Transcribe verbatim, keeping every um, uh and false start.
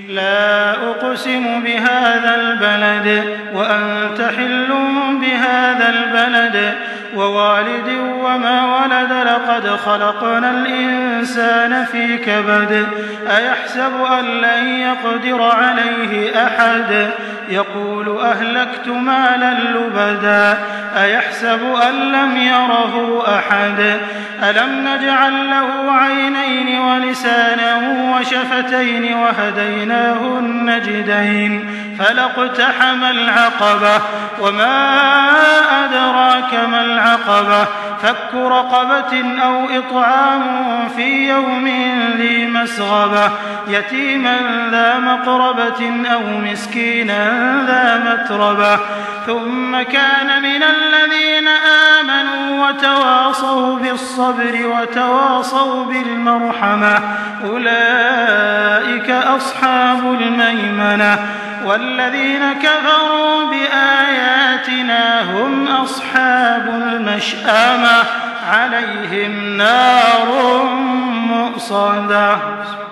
لا أقسم بهذا البلد وأنت حل بهذا البلد ووالد وما ولد لقد خلقنا الإنسان في كبد أيحسب أن لن يقدر عليه أحد يقول أهلكت مالا لبدا أيحسب أن لم يره أحد ألم نجعل له عينين ولسانا وشفتين وهديناه النجدين فلاقتحم العقبة وما أدراك ما العقبة فك رقبة أو إطعام في يوم ذي مسغبة يتيما ذا مقربة أو مسكينا ذا متربة ثم كان من الذين آمنوا وتواصوا بالصبر وتواصوا بالمرحمة أولئك أصحاب الميمنة والذين كفروا بآياتنا هم أصحاب المشأمة عليهم نار مؤصدة.